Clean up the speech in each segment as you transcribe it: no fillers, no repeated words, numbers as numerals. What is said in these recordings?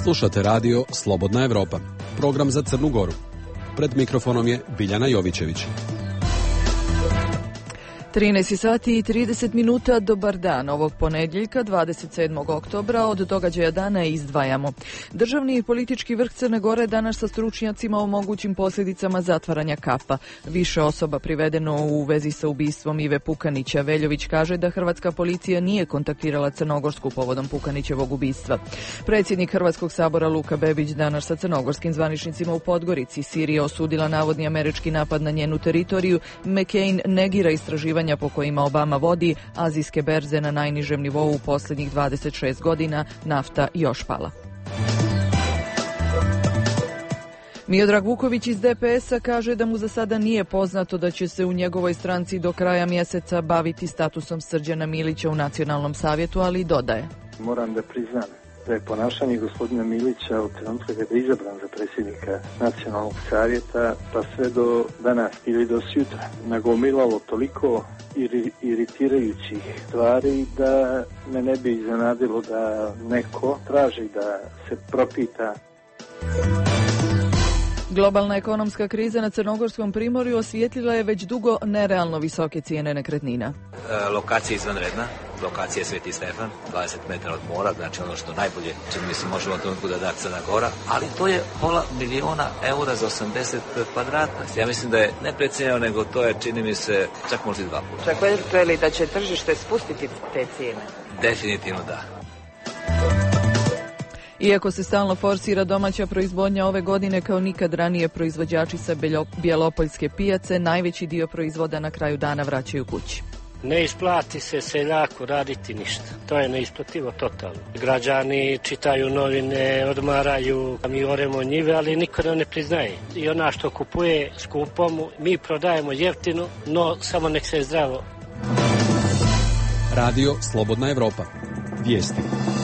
Slušate radio Slobodna Evropa, program za Crnu Goru. Pred mikrofonom je Biljana Jovićević. 13 sati i 30 minuta, dobar dan. Ovog ponedjeljka, 27. oktobra, od događaja dana izdvajamo. Državni i politički vrh Crne Gore danas sa stručnjacima o mogućim posljedicama zatvaranja kapa. Više osoba privedeno u vezi sa ubistvom Ive Pukanića. Veljović kaže da hrvatska policija nije kontaktirala Crnogorsku povodom Pukanićevog ubistva. Predsjednik Hrvatskog sabora Luka Bebić danas sa crnogorskim zvaničnicima u Podgorici. Sirija osudila navodni američki napad na njenu teritoriju. McCain negira istraživanja po kojima Obama vodi, azijske berze na najnižem nivou u posljednjih 26 godina, nafta još pala. Miodrag Vuković iz DPS-a kaže da mu za sada nije poznato da će se u njegovoj stranci do kraja mjeseca baviti statusom Srđana Milića u Nacionalnom savjetu, ali i dodaje. Moram da priznam da je ponašanje gospodina Milića od trenutka kada je izabran za predsjednika Nacionalnog savjeta pa sve do danas ili do sutra nagomilalo toliko iritirajućih stvari da me ne bi iznenadilo da neko traži da se propita. Globalna ekonomska kriza na Crnogorskom primorju osvijetlila je već dugo nerealno visoke cijene nekretnina. Lokacija je izvanredna, lokacija je Sveti Stefan, 20 metara od mora, znači ono što najbolje čini mi se možemo to da Crna Gora, ali to je $500.000 eura za 80 kvadrata. Ja mislim da je ne precijenjeno, nego to je čini mi se čak možda i 2 puta. Očekujete li da će tržište spustiti te cijene? Definitivno da. Iako se stalno forsira domaća proizvodnja, ove godine kao nikad ranije proizvođači sa Bjelopoljske pijace najveći dio proizvoda na kraju dana vraćaju kući. Ne isplati se seljaku raditi ništa. To je neisplativo totalno. Građani čitaju novine, odmaraju, mi oremo njive, ali niko nam ne priznaje. I ona što kupuje skupom, mi prodajemo jeftino, no samo nek se zdravo. Radio Slobodna Evropa. Vijesti.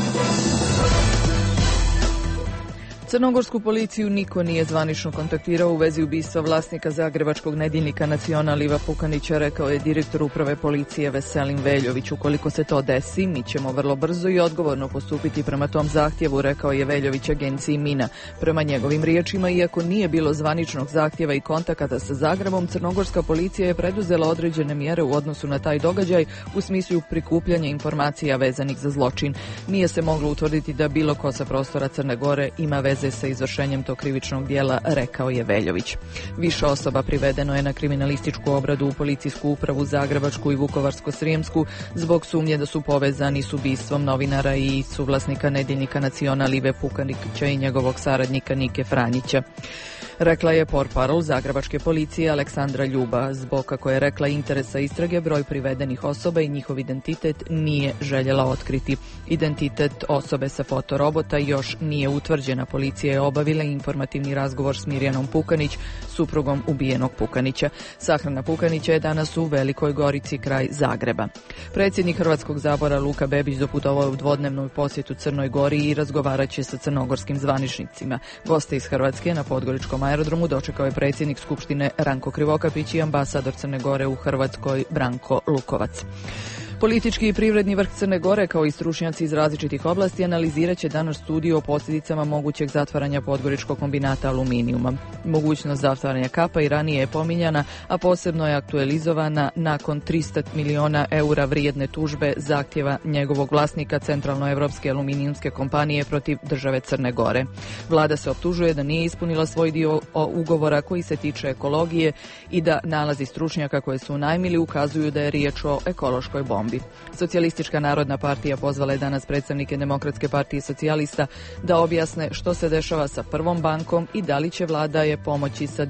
Crnogorsku policiju niko nije zvanično kontaktirao u vezi ubistva vlasnika zagrebačkog nedjeljnika Nacional Iva Pukanića, rekao je direktor uprave policije Veselin Veljović. Ukoliko se to desi, mi ćemo vrlo brzo i odgovorno postupiti prema tom zahtjevu, rekao je Veljović agenciji Mina. Prema njegovim riječima, iako nije bilo zvaničnog zahtjeva i kontakata sa Zagrebom, crnogorska policija je preduzela određene mjere u odnosu na taj događaj u smislu prikupljanja informacija vezanih za zločin. Nije se moglo utvrditi da bilo ko sa prostora Crne Gore ima veze sa izvršenjem tog krivičnog dijela, rekao je Veljović. Više osoba privedeno je na kriminalističku obradu u policijsku upravu Zagrebačku i Vukovarsko-srijemsku zbog sumnje da su povezani s ubistvom novinara i suvlasnika nedjeljnika Nacional Ive Pukanića i njegovog saradnika Nike Franjića. Rekla je portparol Zagrebačke policije Aleksandra Ljuba. Zbog, kako je rekla, interesa istrage, broj privedenih osoba i njihov identitet nije željela otkriti. Identitet osobe sa fotorobota još nije utvrđena. Policija je obavila informativni razgovor s Mirjanom Pukanić, suprugom ubijenog Pukanića. Sahrana Pukanića je danas u Velikoj Gorici kraj Zagreba. Predsjednik Hrvatskog sabora Luka Bebić doputovao je u dvodnevnu posjetu Crnoj Gori i razgovarat će sa crnogorskim zvaničnicima. Goste iz Hrvatske na Podgoričkom aerodromu dočekao je predsjednik Skupštine Ranko Krivokapić i ambasador Crne Gore u Hrvatskoj Branko Lukovac. Politički i privredni vrh Crne Gore, kao i stručnjaci iz različitih oblasti, analizirat će danas studiju o posljedicama mogućeg zatvaranja Podgoričkog kombinata aluminijuma. Mogućnost zatvaranja kapa i ranije je pominjana, a posebno je aktualizovana nakon 300 milijuna eura vrijedne tužbe zahtjeva njegovog vlasnika Centralnoevropske aluminijumske kompanije protiv države Crne Gore. Vlada se optužuje da nije ispunila svoj dio ugovora koji se tiče ekologije i da nalazi stručnjaka koje su unajmili ukazuju da je riječ o ekološkoj bombi. Socijalistička narodna partija pozvala je danas predstavnike Demokratske partije socijalista da objasne što se dešava sa Prvom bankom i da li će vlada je pomoći sa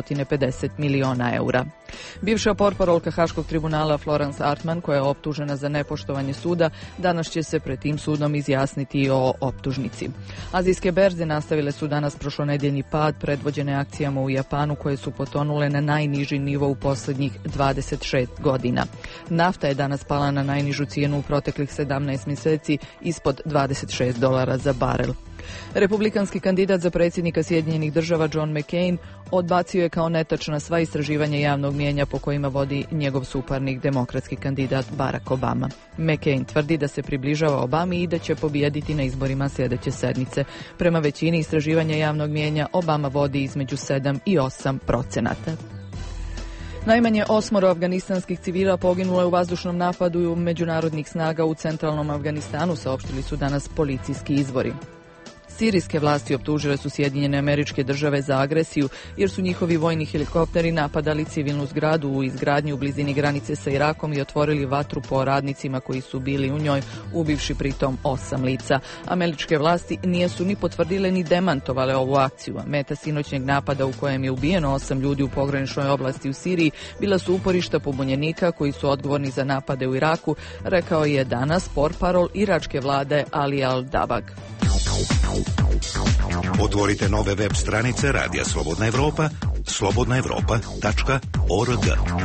250 milijuna eura. Bivša portparolka Haškog tribunala Florence Artman, koja je optužena za nepoštovanje suda, danas će se pred tim sudom izjasniti o optužnici. Azijske berze nastavile su danas prošlonedjeljni pad, predvođene akcijama u Japanu koje su potonule na najniži nivo u posljednjih 26 godina. Nafta je danas pala na najnižu cijenu u proteklih 17 mjeseci, ispod $26 za barel. Republikanski kandidat za predsjednika Sjedinjenih država John McCain odbacio je kao netačna sva istraživanja javnog mijenja po kojima vodi njegov suparnik, demokratski kandidat Barack Obama. McCain tvrdi da se približava Obami i da će pobijediti na izborima sljedeće sedmice. Prema većini istraživanja javnog mijenja Obama vodi između 7 i 8%. Najmanje 8 afganistanskih civila poginulo je u vazdušnom napadu međunarodnih snaga u centralnom Afganistanu, saopštili su danas policijski izvori. Sirijske vlasti optužile su Sjedinjene Američke Države za agresiju jer su njihovi vojni helikopteri napadali civilnu zgradu u izgradnji u blizini granice sa Irakom i otvorili vatru po radnicima koji su bili u njoj, ubivši pritom 8 lica. Američke vlasti nisu ni potvrdile ni demantovale ovu akciju. Meta sinoćnjeg napada u kojem je ubijeno 8 ljudi u pograničnoj oblasti u Siriji bila su uporišta pobunjenika koji su odgovorni za napade u Iraku, rekao je danas portparol iračke vlade Ali Al-Dabag. Otvorite nove web stranice Radija Slobodna Evropa, slobodnaevropa.org.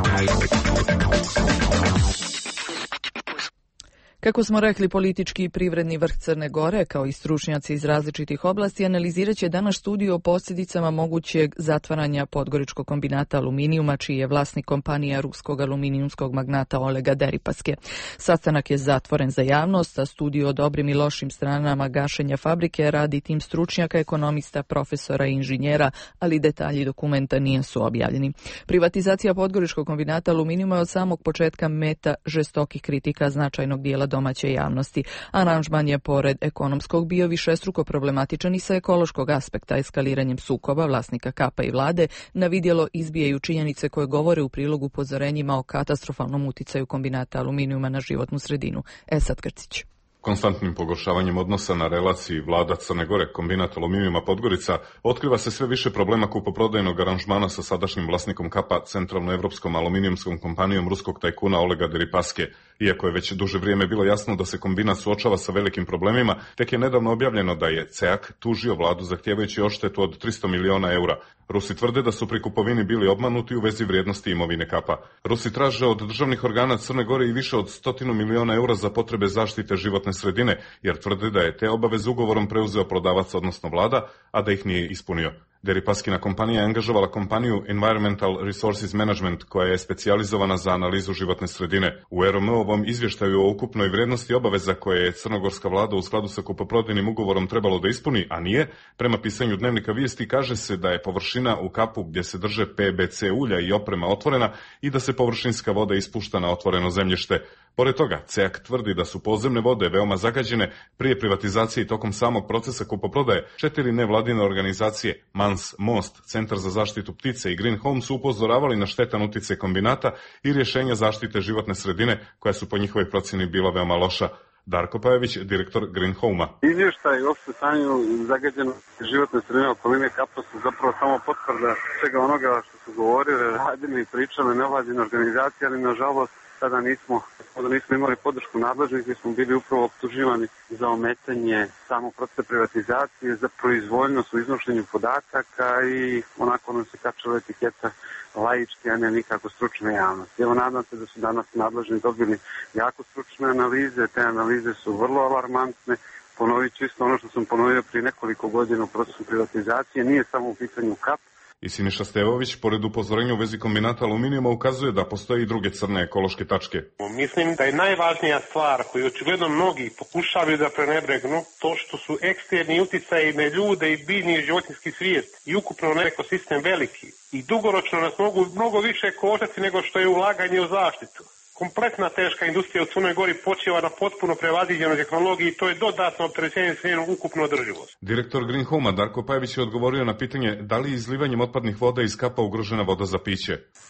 Kako smo rekli, politički i privredni vrh Crne Gore, kao i stručnjaci iz različitih oblasti, analizirat će danas studiju o posljedicama mogućeg zatvaranja Podgoričkog kombinata aluminijuma, čiji je vlasnik kompanija ruskog aluminijumskog magnata Olega Deripaske. Sastanak je zatvoren za javnost, a studiju o dobrim i lošim stranama gašenja fabrike radi tim stručnjaka, ekonomista, profesora i inženjera, ali detalji dokumenta nisu objavljeni. Privatizacija Podgoričkog kombinata aluminijuma je od samog početka meta žestokih kritika značajnog dijela domaće javnosti. Aranžman je pored ekonomskog bio višestruko problematičan i sa ekološkog aspekta. Eskaliranjem sukoba vlasnika Kapa i vlade na vidjelo izbijaju činjenice koje govore u prilogu upozorenjima o katastrofalnom uticaju kombinata aluminijuma na životnu sredinu. Esad Krcić. Konstantnim pogoršavanjem odnosa na relaciji vlada Crne Gore, kombinat aluminijuma Podgorica, otkriva se sve više problema kupoprodajnog aranžmana sa sadašnjim vlasnikom Kapa, centralnoevropskom aluminijumskom kompanijom ruskog tajkuna Olega Deripaske. Iako je već duže vrijeme bilo jasno da se kombinat suočava sa velikim problemima, tek je nedavno objavljeno da je CEAK tužio vladu zahtijevajući odštetu od 300 miliona eura. Rusi tvrde da su pri kupovini bili obmanuti u vezi vrijednosti imovine Kapa. Rusi traže od državnih organa Crne Gore i više od 100 miliona eura za potrebe zaštite životne sredine, jer tvrde da je te obaveze ugovorom preuzeo prodavac, odnosno vlada, a da ih nije ispunio. Deripaskina kompanija je angažovala kompaniju Environmental Resources Management, koja je specijalizovana za analizu životne sredine. U RMO-ovom izvještaju o ukupnoj vrijednosti obaveza koje je crnogorska vlada u skladu sa kupoprodajnim ugovorom trebalo da ispuni, a nije, prema pisanju Dnevnika vijesti kaže se da je površina u Kapu gdje se drže PBC ulja i oprema otvorena i da se površinska voda ispušta na otvoreno zemljište. Pored toga, CEAK tvrdi da su podzemne vode veoma zagađene prije privatizacije i tokom samog procesa kupoprodaje. 4 nevladine organizacije, MANS, Most, Centar za zaštitu ptice i Green Home su upozoravali na štetan utjecaj kombinata i rješenja zaštite životne sredine, koja su po njihovoj procjeni bila veoma loša. Darko Pajević, direktor Green Home-a. Izvještaj o stanju zagađene životne sredine okoline Kapa su zapravo samo potvrda svega onoga što su govorili, radili i pričali nevladine organizacije, ali nažalost sada nismo imali podršku nadležnih, gdje smo bili upravo optuživani za ometanje samog procesa privatizacije, za proizvoljnost u iznošenju podataka i onako nam se kačala etiketa laički, a ne nikako stručne javnosti. Evo, nadam se da su danas nadležni dobili jako stručne analize, te analize su vrlo alarmantne. Ponovit ću isto ono što sam ponovio prije nekoliko godina u procesu privatizacije, nije samo u pitanju Kap. I Siniša Stevović, pored upozorenja u vezi kombinata aluminijuma, ukazuje da postoje i druge crne ekološke tačke. Mislim da je najvažnija stvar koju očigledno mnogi pokušavaju da prenebregnu to što su eksterni uticaji na ljude i biljni i životinjski svijet i ukupno na ekosistem veliki i dugoročno nas mogu mnogo više koštati nego što je ulaganje u zaštitu. Kompletna teška industrija u Crnoj Gori počiva na potpuno prevaziđenoj tehnologiji i to je dodatno opterećenje s njenom ukupnu održivost. Direktor Green Home-a Darko Pajević je odgovorio na pitanje da li izlivanjem otpadnih voda iz Kapa ugrožena voda za piće.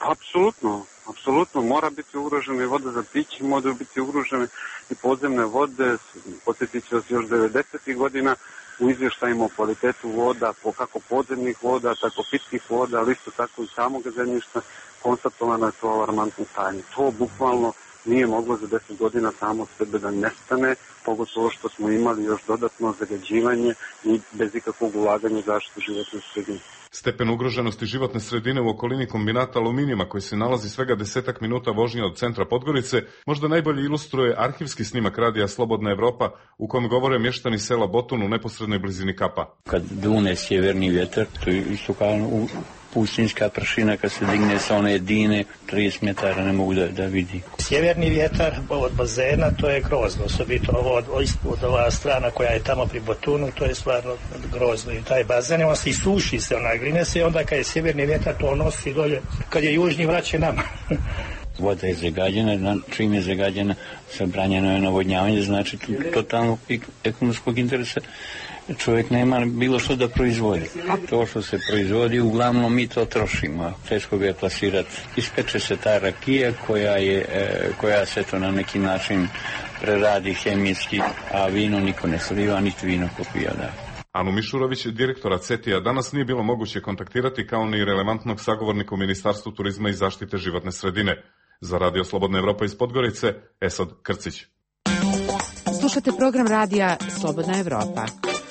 Apsolutno mora biti ugrožena voda za piće, mora biti ugrožene i podzemne vode. Podsjetit ću vas još 90. godina u izvještajima o kvalitetu voda, kako podzemnih voda, tako pitkih voda, ali isto tako i samog zemljišta, konstatovano je to alarmantno stanje. To bukvalno nije moglo za 10 godina samo sebe da nestane, pogotovo što smo imali još dodatno zagađivanje i bez ikakvog ulaganja zaštite životne sredine. Stepen ugroženosti životne sredine u okolini kombinata aluminijuma, koji se nalazi svega 10 minuta vožnje od centra Podgorice, možda najbolje ilustruje arhivski snimak radija Slobodna Evropa, u kojem govore mještani sela Botun u neposrednoj blizini Kapa. Kad dune sjeverni vjetar, to je isto kao pustinjska pršina, kad se digne sa one dine, 30 metara ne mogu da vidi. Sjeverni vjetar od bazena, to je grozno, osobito od ova strana koja je tamo pri Botunu, to je stvarno grozno. I taj bazen, on se isuši se, grine se, onda kad je sjeverni vjetar, to nosi dolje, kad je južni vraća nama. Voda je zagađena, čim je zagađena, zabranjeno je navodnjavanje, znači totalno ekonomskog interesa. Čovjek nema bilo što da proizvodi. To što se proizvodi, uglavnom mi to trošimo. Teško ga je plasirati. Ispeče se ta rakija koja se to na neki način preradi hemijski, a vino niko ne sliva, niti vino popija. Da. Anu Mišurović, direktora CETI-a, danas nije bilo moguće kontaktirati, kao ni relevantnog sagovornika u Ministarstvu turizma i zaštite životne sredine. Za Radio Slobodna Evropa iz Podgorice, Esad Krcić. Slušate program radija Slobodna Evropa.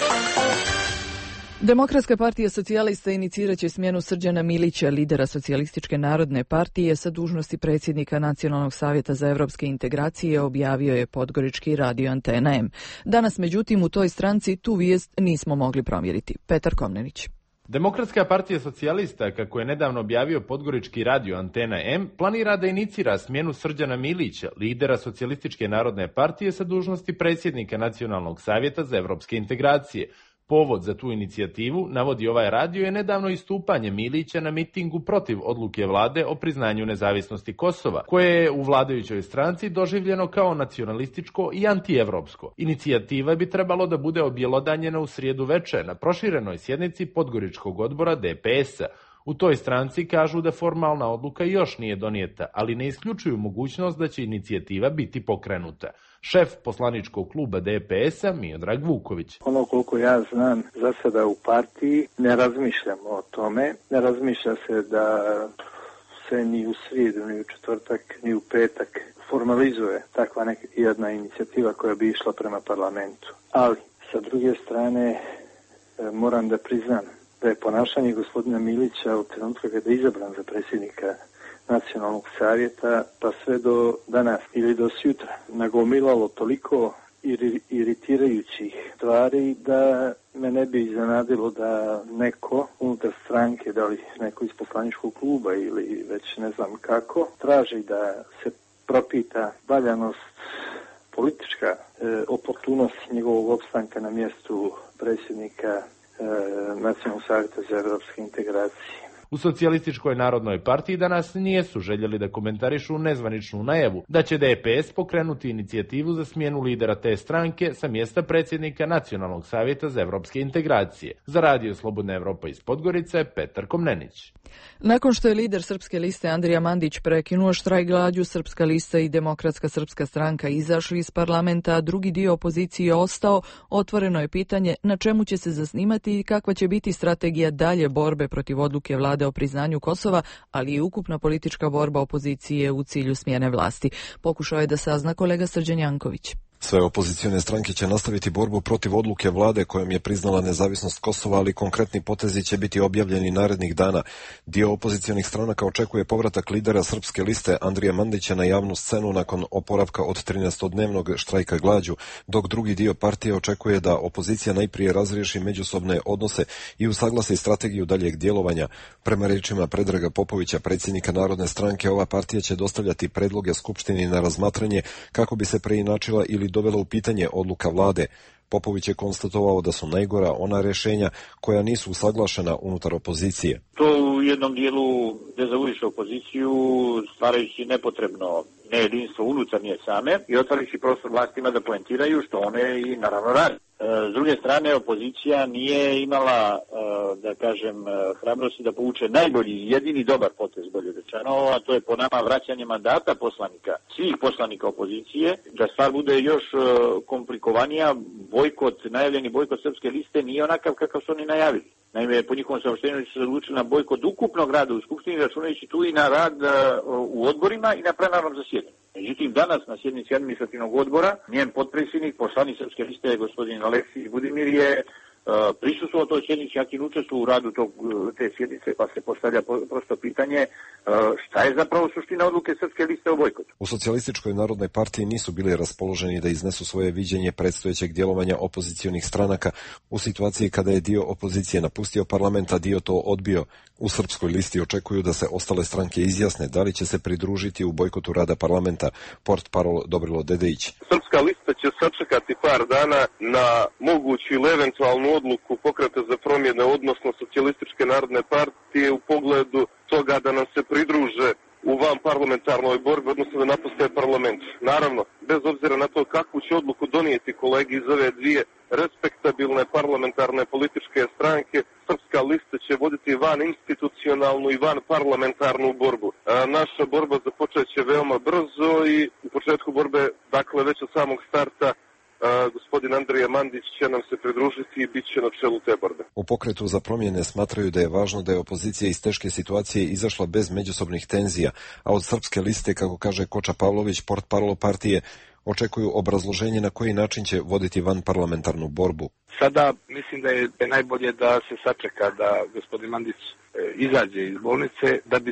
Demokratska partija socijalista inicirat će smjenu Srđana Milića, lidera Socijalističke narodne partije, sa dužnosti predsjednika Nacionalnog savjeta za evropske integracije, objavio je podgorički radio Antena M. Danas, međutim, u toj stranci tu vijest nismo mogli provjeriti. Petar Komnenić. Demokratska partija socijalista, kako je nedavno objavio podgorički radio Antena M, planira da inicira smjenu Srđana Milića, lidera Socijalističke narodne partije, sa dužnosti predsjednika Nacionalnog savjeta za evropske integracije. Povod za tu inicijativu, navodi ovaj radio, je nedavno istupanje Milića na mitingu protiv odluke vlade o priznanju nezavisnosti Kosova, koje je u vladajućoj stranci doživljeno kao nacionalističko i antievropsko. Inicijativa bi trebalo da bude objelodanjena u srijedu večer na proširenoj sjednici Podgoričkog odbora DPS-a. U toj stranci kažu da formalna odluka još nije donijeta, ali ne isključuju mogućnost da će inicijativa biti pokrenuta. Šef poslaničkog kluba DPS-a Miodrag Vuković. Ono koliko ja znam, za sada u partiji ne razmišljamo o tome. Ne razmišlja se da se ni u srijedu, ni u četvrtak, ni u petak formalizuje takva jedna inicijativa koja bi išla prema parlamentu. Ali, sa druge strane, moram da priznam da je ponašanje gospodina Milića od trenutka kada je izabran za predsjednika Nacionalnog savjeta pa sve do danas ili do sutra nagomilalo toliko iritirajućih stvari da me ne bi iznenadilo da neko unutar stranke, da li neko iz poslaničkog kluba ili već ne znam kako, traži da se propita valjanost, politička oportunost njegovog opstanka na mjestu predsjednika Nacionalnog savjeta za evropske integracije. U Socijalističkoj narodnoj partiji danas nijesu željeli da komentarišu nezvaničnu najavu da će DPS pokrenuti inicijativu za smjenu lidera te stranke sa mjesta predsjednika Nacionalnog savjeta za evropske integracije. Za Radio Slobodna Evropa iz Podgorice, Petar Komnenić. Nakon što je lider Srpske liste Andrija Mandić prekinuo štrajk glađu, Srpska lista i Demokratska srpska stranka izašli iz parlamenta, a drugi dio opozicije ostao, otvoreno je pitanje na čemu će se zasnimati i kakva će biti strategija dalje borbe protiv odluke vlade o priznanju Kosova, ali i ukupna politička borba opozicije u cilju smjene vlasti. Pokušao je da sazna kolega Srđan Janković. Sve opozicione stranke će nastaviti borbu protiv odluke vlade kojom je priznala nezavisnost Kosova, ali konkretni potezi će biti objavljeni narednih dana. Dio opozicionih stranaka očekuje povratak lidera Srpske liste Andrija Mandića na javnu scenu nakon oporavka od 13-dnevnog štrajka glađu, dok drugi dio partije očekuje da opozicija najprije razriješi međusobne odnose i usaglasi strategiju daljeg djelovanja. Prema riječima Predraga Popovića, predsjednika Narodne stranke, ova partija će dostavljati predloge Skupštini na razmatranje kako bi se preinačila ili dovela u pitanje odluka vlade. Popović je konstatovao da su najgora ona rješenja koja nisu usaglašena unutar opozicije. To u jednom dijelu dezavuiše opoziciju, stvarajući nepotrebno nejedinstvo unutar nje same i otvarajući prostor vlastima da poentiraju, što one i naravno radi. S druge strane, opozicija nije imala, da kažem, hrabrosti da povuče najbolji, jedini dobar potez, bolje rečeno, a to je po nama vraćanje mandata poslanika, svih poslanika opozicije. Da stvar bude još komplikovanija, najavljeni bojkot Srpske liste nije onakav kakav su oni najavili. Naime, po njihovom saopštenju su se odlučili na bojkot ukupnog rada u Skupštini, računajući tu i na rad u odborima i na plenarnom zasjedanju. Međutim, danas na sjednici administrativnog odbora njen potpredsjednik, poslanik Srpske liste, gospodin Aleksij Budimir, je prisustvovao toj sjednici, aktivno učestvovao u radu te sjednice, pa se postavlja prosto pitanje šta je zapravo suština odluke Srpske liste o bojkotu. U Socijalističkoj narodnoj partiji nisu bili raspoloženi da iznesu svoje viđenje predstojećeg djelovanja opozicionih stranaka u situaciji kada je dio opozicije napustio parlament, a dio to odbio. U Srpskoj listi očekuju da se ostale stranke izjasne da li će se pridružiti u bojkotu rada parlamenta. Portparol Dobrilo Dedejić. Srpska lista će sačekati par dana na moguću ili eventualnu odluku Pokreta za promjene, odnosno Socijalističke narodne partije u pogledu toga da nam se pridruže u van parlamentarnoj borbi, odnosno da napuste parlament. Naravno, bez obzira na to kakvu će odluku donijeti kolegi iz ove dvije respektabilne parlamentarne političke stranke, Srpska lista će voditi van institucionalnu i van parlamentarnu borbu. Naša borba započet će veoma brzo i u početku borbe, dakle već od samog starta, gospodin Andrija Mandić će nam se pridružiti i bit će na čelu te borbe. U Pokretu za promjene smatraju da je važno da je opozicija iz teške situacije izašla bez međusobnih tenzija, a od Srpske liste, kako kaže Koča Pavlović, portparol partije, očekuju obrazloženje na koji način će voditi van parlamentarnu borbu. Sada mislim da je najbolje da se sačeka da gospodin Mandić izađe iz bolnice,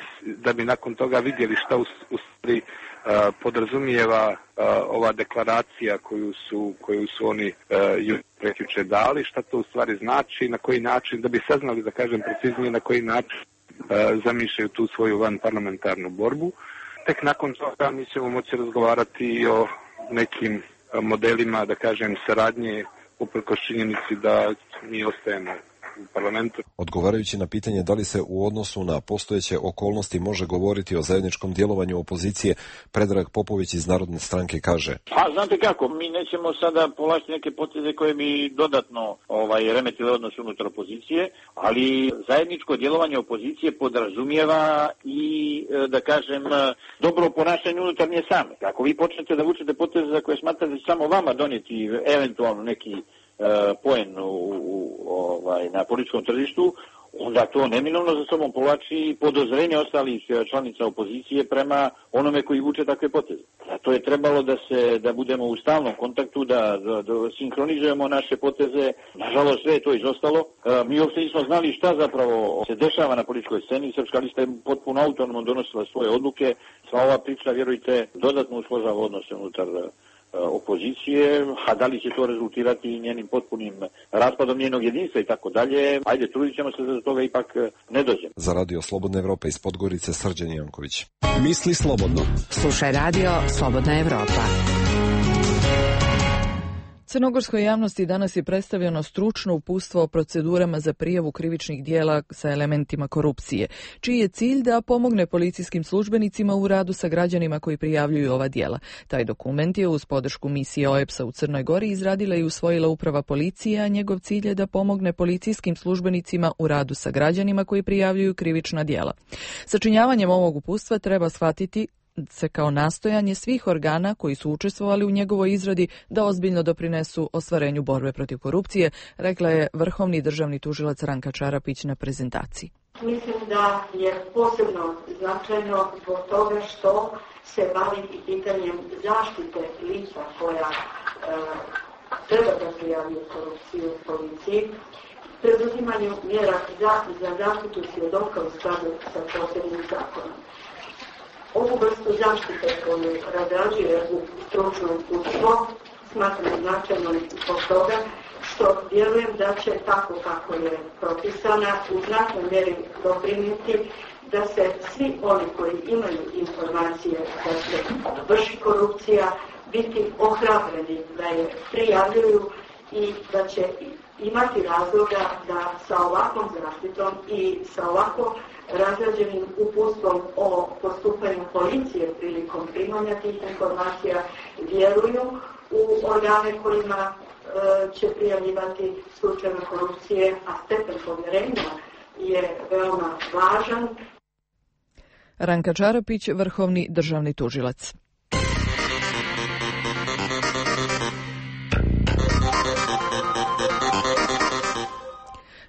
da bi nakon toga vidjeli šta u stvari podrazumijeva ova deklaracija koju su oni prekjuče dali, šta to u stvari znači, na koji način, da bi saznali, da kažem preciznije, na koji način zamišljaju tu svoju van parlamentarnu borbu. Tek nakon toga mi ćemo moći razgovarati i o nekim modelima, da kažem, saradnje, uprkos činjenici da mi ostajemo u parlamentu. Odgovarajući na pitanje da li se u odnosu na postojeće okolnosti može govoriti o zajedničkom djelovanju opozicije, Predrag Popović iz Narodne stranke kaže: Znate kako, mi nećemo sada povlačiti neke poteze koje bi dodatno remetile odnos unutar opozicije, ali zajedničko djelovanje opozicije podrazumijeva i, da kažem, dobro ponašanje unutar nje same. Ako vi počnete da vučete poteze za koje smatrate samo vama donijeti eventualno neki poen na političkom tržištu, onda to neminovno za sobom povlači podozrenje ostalih članica opozicije prema onome koji vuče takve poteze. Zato je trebalo da budemo u stalnom kontaktu, da sinkronizujemo naše poteze. Nažalost, sve je to izostalo. Mi uopšte nismo znali šta zapravo se dešava na političkoj sceni. Srpska lista je potpuno autonomno donosila svoje odluke. Sva ova priča, vjerujte, dodatno usložava odnose unutar opozicije, a da li će to rezultirati njenim potpunim raspadom njenog jedinstva i tako dalje. Ajde, trudit ćemo se da do toga ipak ne dođemo. Za Radio Slobodna Evropa iz Podgorice, Srđan Janković. Misli slobodno. Slušaj Radio Slobodna Evropa. Crnogorskoj javnosti danas je predstavljeno stručno uputstvo o procedurama za prijavu krivičnih dijela sa elementima korupcije, čiji je cilj da pomogne policijskim službenicima u radu sa građanima koji prijavljuju ova dijela. Taj dokument je uz podršku misije OEBS-a u Crnoj Gori izradila i usvojila uprava policije, a njegov cilj je da pomogne policijskim službenicima u radu sa građanima koji prijavljuju krivična dijela. Sačinjavanjem ovog uputstva treba shvatiti se kao nastojanje svih organa koji su učestvovali u njegovoj izradi da ozbiljno doprinesu ostvarenju borbe protiv korupcije, rekla je vrhovni državni tužilac Ranka Čarapić na prezentaciji. Mislim da je posebno značajno zbog toga što se bavi i pitanjem zaštite lica koja treba da prijavljuju korupciju u policiji, preduzimanju mjera za zaštitu svjedoka u skladu sa posebnim zakonom. Ovu vrstu zaštite koju razrađuje u stručnom uputstvu smatram značajnom zbog toga što vjerujem da će tako kako je propisana u znatnoj mjeri doprinijeti da se svi oni koji imaju informacije da se vrši korupcija biti ohrabreni da je prijavljuju i da će imati razloga da sa ovakvom zaštitom i sa ovako razrađenim uputstvom o postupanju policije prilikom primanja tih informacija vjeruju u organe kojima će prijavljivati slučajeve korupcije, a stepen povjerenja je veoma važan. Ranka Čarapić, vrhovni državni tužilac.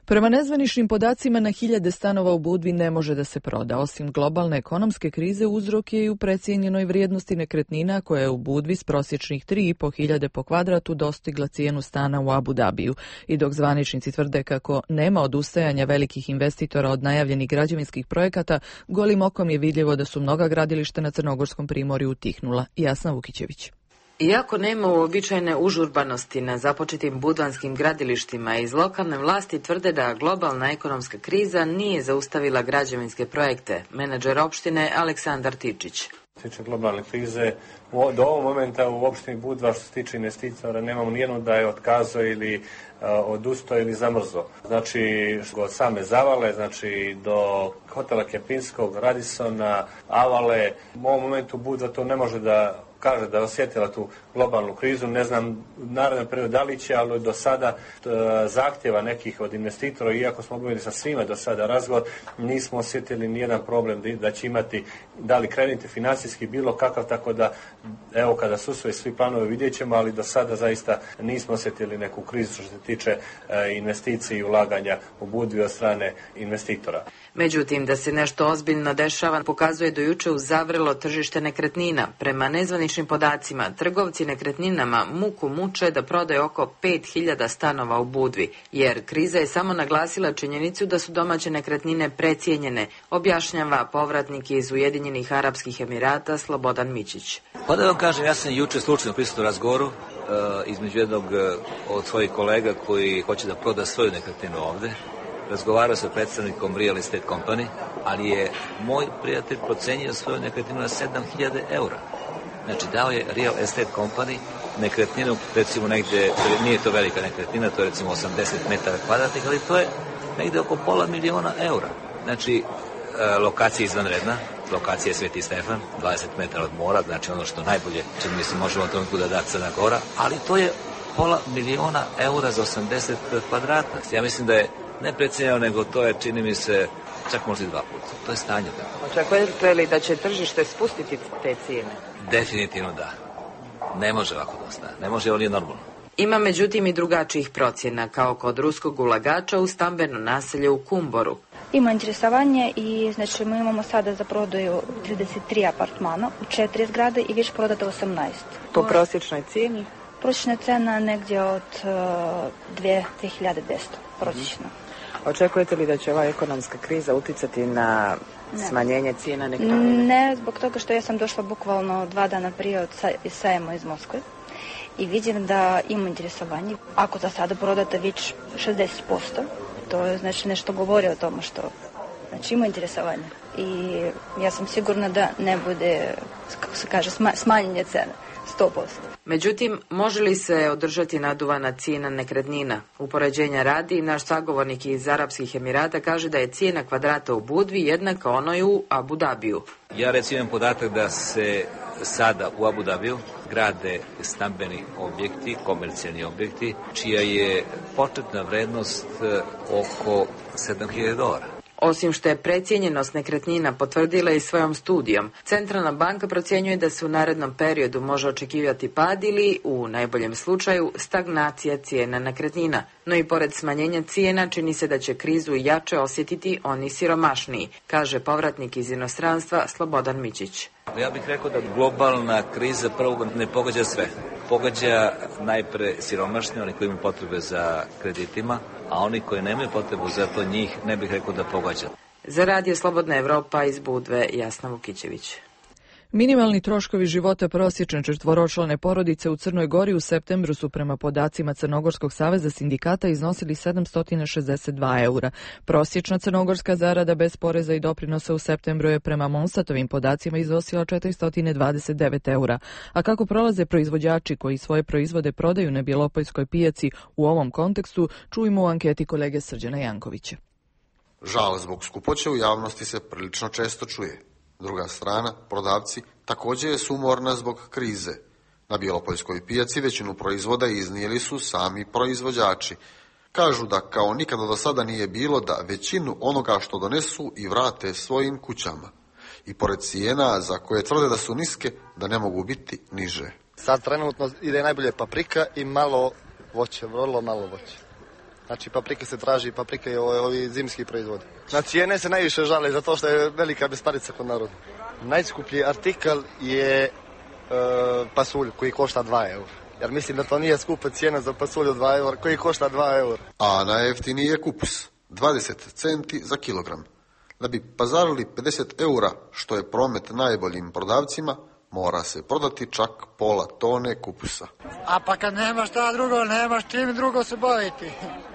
Prema nezvaničnim podacima, na hiljade stanova u Budvi ne može da se proda. Osim globalne ekonomske krize, uzrok je i u precijenjenoj vrijednosti nekretnina koja je u Budvi s prosječnih 3.500 po kvadratu dostigla cijenu stana u Abu Dabiju. I dok zvaničnici tvrde kako nema odustajanja velikih investitora od najavljenih građevinskih projekata, golim okom je vidljivo da su mnoga gradilišta na Crnogorskom primorju utihnula. Jasna Vukićević. Iako nema uobičajene užurbanosti na započetim budvanskim gradilištima, iz lokalne vlasti tvrde da globalna ekonomska kriza nije zaustavila građevinske projekte. Menadžer opštine Aleksandar Tičić. Tiče globalne krize, do ovog momenta u opštini Budva što se tiče investitora nemamo nijednu da je otkazao ili odustao ili zamrzao. Znači, od same Zavale, znači do hotela Kempinskog, Radissona, Avale, u ovom momentu Budva to ne može da kaže da je osjetila tu globalnu krizu. Ne znam naravno period da li će, ali do sada zahtjeva nekih od investitora, iako smo obavili sa svima do sada razgovor, nismo osjetili nijedan problem da će imati, da li krediti financijski bilo kakav, tako da evo kada su sve svi planovi vidjet ćemo, ali do sada zaista nismo osjetili neku krizu što se tiče investicije i ulaganja u Budvi od strane investitora. Međutim, da se nešto ozbiljno dešava pokazuje do juče uzavrelo tržište nekretnina. Prema nezvaničnim podacima, trgovci nekretninama muku muče da prodaju oko 5.000 stanova u Budvi, jer kriza je samo naglasila činjenicu da su domaće nekretnine precijenjene, objašnjava povratnik iz Ujedinjenih Arapskih Emirata Slobodan Mićić. Pa da vam kažem, ja sam juče slučajno prisutovao razgovoru između jednog od svojih kolega koji hoće da proda svoju nekretninu ovde. Razgovarao sa predstavnikom Real Estate Company, ali je moj prijatelj procenio svoju nekretninu na 7.000 eura. Znači, dao je Real Estate Company nekretninu, recimo negde, nije to velika nekretnina, to je recimo 80 metara kvadratnih, ali to je negde oko $500.000 eura. Znači, lokacija je izvanredna, lokacija je Sveti Stefan, 20 metara od mora, znači ono što najbolje, čini mi se, možemo to da da Crna Gora, ali to je $500.000 eura za 80 kvadrata. Ja mislim da je ne precijenjeno, nego to je, čini mi se, čak možda i 2 puta. To je stanje. Očekujete li da će tržište spustiti te cijene? Definitivno da. Ne može ovako da ostane. Ne može, ovo nije normalno. Ima međutim i drugačijih procjena, kao kod ruskog ulagača u stambeno naselje u Kumboru. Ima interesovanje i znači mi imamo sada za prodaju 33 apartmana u 4 zgrade i već prodate 18. Po prosječnoj cijeni? Prosječna cena negdje od 2.200 prosječno. Očekujete li da će ova ekonomska kriza uticati na smanjenje cijena nekretnina? Ne, zbog toga što ja sam došla bukvalno 2 dana prije od sajma iz Moskve i vidim da ima interesovanje. Ako za sada prodate već 60%, to je znači nešto govori o tome što znači ima interesovanje. I ja sam sigurna da ne bude, kako se kaže, smanjenje cene. 100%. Međutim, može li se održati naduvana cijena nekretnina? Upoređenja radi, naš sagovornik iz Arapskih Emirata kaže da je cijena kvadrata u Budvi jednaka onoj u Abu Dabiju. Ja recimo imam podatak da se sada u Abu Dabiju grade stambeni objekti, komercijalni objekti, čija je početna vrednost oko $7.000. Osim što je precijenjenost nekretnina potvrdila i svojom studijom, Centralna banka procjenjuje da se u narednom periodu može očekivati pad ili, u najboljem slučaju, stagnacija cijena nekretnina. No i pored smanjenja cijena čini se da će krizu jače osjetiti oni siromašniji, kaže povratnik iz inostranstva Slobodan Mićić. Ja bih rekao da globalna kriza prvo ne pogađa sve. Pogađa najpre siromašne, oni koji imaju potrebe za kreditima, a oni koji nemaju potrebu za to, njih ne bih rekao da pogađa. Za Radio Slobodna Evropa iz Budve, Jasna Vukićević. Minimalni troškovi života prosječne četvoročlane porodice u Crnoj Gori u septembru su prema podacima Crnogorskog saveza sindikata iznosili 762 eura. Prosječna crnogorska zarada bez poreza i doprinosa u septembru je prema Monstatovim podacima iznosila 429 eura. A kako prolaze proizvođači koji svoje proizvode prodaju na Bjelopojskoj pijaci u ovom kontekstu, čujemo u anketi kolege Srđana Jankovića. Žal zbog skupoće u javnosti se prilično često čuje. Druga strana, prodavci, također je sumorna zbog krize. Na Bjelopojskoj pijaci većinu proizvoda iznijeli su sami proizvođači. Kažu da kao nikada do sada nije bilo da većinu onoga što donesu i vrate svojim kućama. I pored cijena za koje tvrde da su niske, da ne mogu biti niže. Sad trenutno ide najbolje paprika i malo voće, vrlo malo voće. Znači paprike se traži, paprike i ovi zimski proizvodi. Na cijene se najviše žale zato što je velika besparica kod naroda. Najskuplji artikl je pasulj koji košta 2 eura. Jer mislim da to nije skupa cijena za pasulj od 2 eura koji košta 2 eura. A najjeftiniji je kupus, 20 centi za kilogram. Da bi pazarili 50 eura, što je promet najboljim prodavcima, mora se prodati čak pola tone kupusa. A pa kad nemaš šta drugo, nemaš čim drugo se baviti.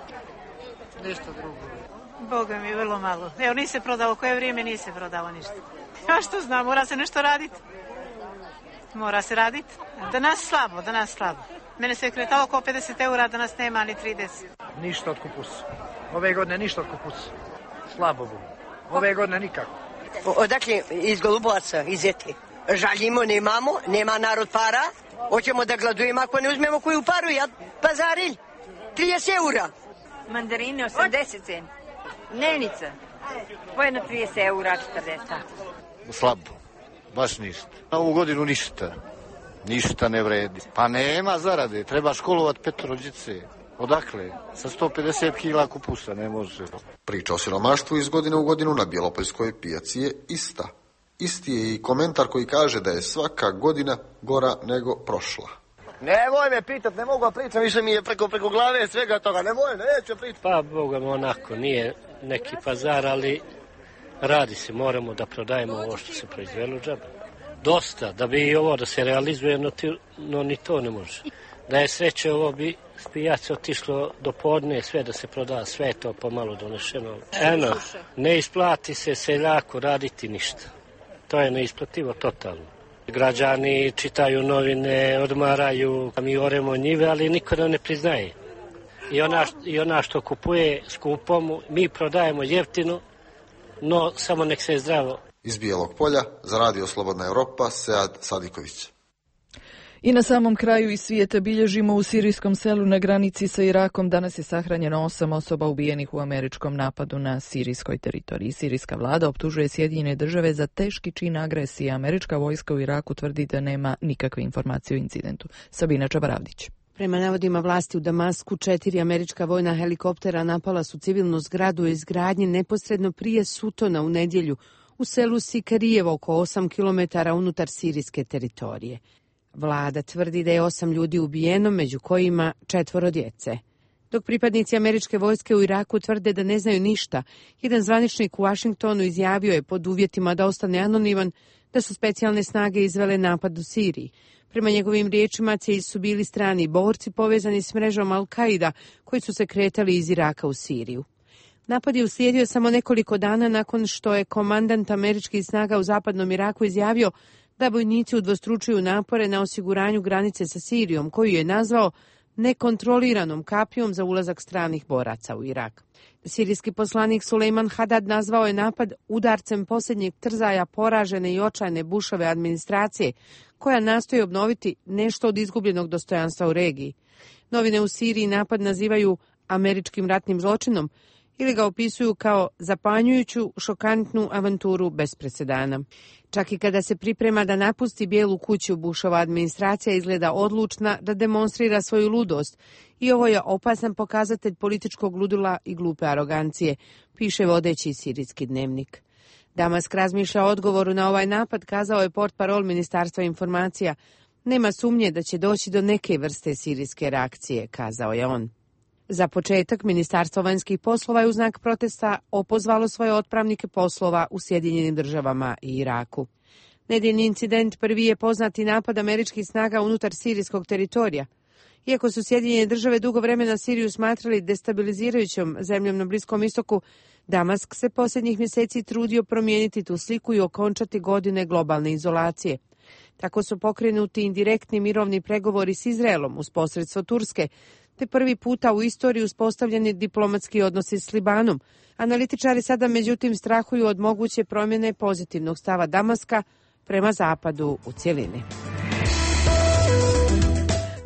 Ništa drugo. Boga mi, vrlo malo. Evo, nije se prodalo, koje vrijeme nije se prodalo ništa. Ja što znam, mora se nešto raditi. Mora se raditi. Danas slabo. Mene se je kretalo oko 50 eura, danas nema ni 30. Ništa od kupusa. Ove godine ništa od kupusa. Slabo bu. Ove godine nikako. Odakle? Iz Golubovaca, iz Zeti. Žaljimo, nemamo, nema narod para. Hoćemo da gladujemo ako ne uzmemo koju paru. Ja pazaril, 30 eura. Mandarine 80 centi. Dnevnica. Pojedno 30 eura, 40. Slabo, baš ništa. Na ovu godinu ništa. Ništa ne vredi. Pa nema zarade, treba školovat 5 djece. Odakle? Sa 150 kila kupusa ne može. Priča o siromaštvu iz godine u godinu na Bjelopoljskoj pijaci je ista. Isti je i komentar koji kaže da je svaka godina gora nego prošla. Nemoj me pitat, ne mogu pričati, više mi je preko glave svega toga, neću pričati. Pa, Boga, onako, nije neki pazar, ali radi se, moramo da prodajemo ovo što se proizvelo džabe. Dosta, da bi ovo da se realizuje, no ni to ne može. Da je sreće, ovo bi s pijace otišlo do podne, sve da se proda, sve je to pomalo donešeno. Eno, ne isplati se seljaku raditi ništa. To je neisplativo totalno. Građani čitaju novine, odmaraju, mi oremo njive, ali niko nam ne priznaje. I ona što kupuje skupom, mi prodajemo jeftino, no samo nek se zdravo. Iz Bijelog Polja za Radio Slobodna Europa, Sead Sadiković. I na samom kraju iz svijeta bilježimo u sirijskom selu na granici sa Irakom. Danas je sahranjeno 8 osoba ubijenih u američkom napadu na sirijskoj teritoriji. Sirijska vlada optužuje Sjedinjene države za teški čin agresije. Američka vojska u Iraku tvrdi da nema nikakve informacije o incidentu. Sabina Čabaravdić. Prema navodima vlasti u Damasku, 4 američka vojna helikoptera napala su civilnu zgradu u izgradnji neposredno prije Sutona u nedjelju u selu Sikarijevo oko 8 km unutar sirijske teritorije. Vlada tvrdi da je 8 ljudi ubijeno, među kojima 4 djece. Dok pripadnici američke vojske u Iraku tvrde da ne znaju ništa, jedan zvaničnik u Washingtonu izjavio je pod uvjetima da ostane anoniman da su specijalne snage izvele napad u Siriji. Prema njegovim riječima cilj su bili strani borci povezani s mrežom Al-Qaida koji su se kretali iz Iraka u Siriju. Napad je uslijedio samo nekoliko dana nakon što je komandant američkih snaga u zapadnom Iraku izjavio da vojnici udvostručuju napore na osiguranju granice sa Sirijom, koju je nazvao nekontroliranom kapijom za ulazak stranih boraca u Irak. Sirijski poslanik Sulejman Hadad nazvao je napad udarcem posljednjeg trzaja poražene i očajne Bushove administracije, koja nastoji obnoviti nešto od izgubljenog dostojanstva u regiji. Novine u Siriji napad nazivaju američkim ratnim zločinom ili ga opisuju kao zapanjujuću, šokantnu avanturu bez presedana. Čak i kada se priprema da napusti Bijelu kuću, Bushova administracija izgleda odlučna da demonstrira svoju ludost i ovo je opasan pokazatelj političkog ludila i glupe arogancije, piše vodeći sirijski dnevnik. Damask razmišlja o odgovoru na ovaj napad, kazao je portparol Ministarstva informacija. Nema sumnje da će doći do neke vrste sirijske reakcije, kazao je on. Za početak, Ministarstvo vanjskih poslova je u znak protesta opozvalo svoje otpravnike poslova u Sjedinjenim državama i Iraku. Nedjeljni incident prvi je poznati napad američkih snaga unutar sirijskog teritorija. Iako su Sjedinjene države dugo vremena Siriju smatrali destabilizirajućom zemljom na Bliskom istoku, Damask se posljednjih mjeseci trudio promijeniti tu sliku i okončati godine globalne izolacije. Tako su pokrenuti indirektni mirovni pregovori s Izraelom uz posredstvo Turske, te prvi puta u istoriji uspostavljeni diplomatski odnosi s Libanom. Analitičari sada međutim strahuju od moguće promjene pozitivnog stava Damaska prema zapadu u cjelini.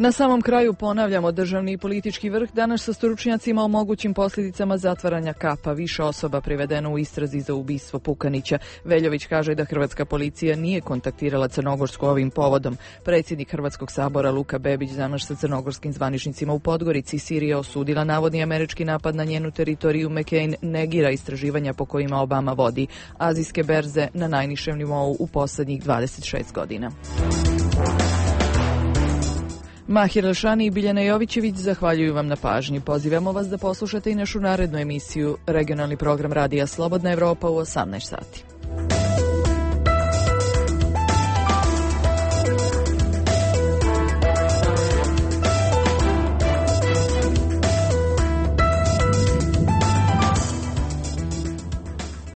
Na samom kraju ponavljamo, državni i politički vrh danas sa stručnjacima o mogućim posljedicama zatvaranja Kapa. Više osoba privedeno u istrazi za ubistvo Pukanića. Veljović kaže da hrvatska policija nije kontaktirala Crnogorsku ovim povodom. Predsjednik Hrvatskog sabora Luka Bebić danas sa crnogorskim zvaničnicima u Podgorici. Sirija osudila navodni američki napad na njenu teritoriju. McCain negira istraživanja po kojima Obama vodi azijske berze na najnižem nivou u posljednjih 26 godina. Mahir Elšani i Biljana Jovićević zahvaljuju vam na pažnji. Pozivamo vas da poslušate i našu narednu emisiju, regionalni program Radija Slobodna Evropa u 18 sati.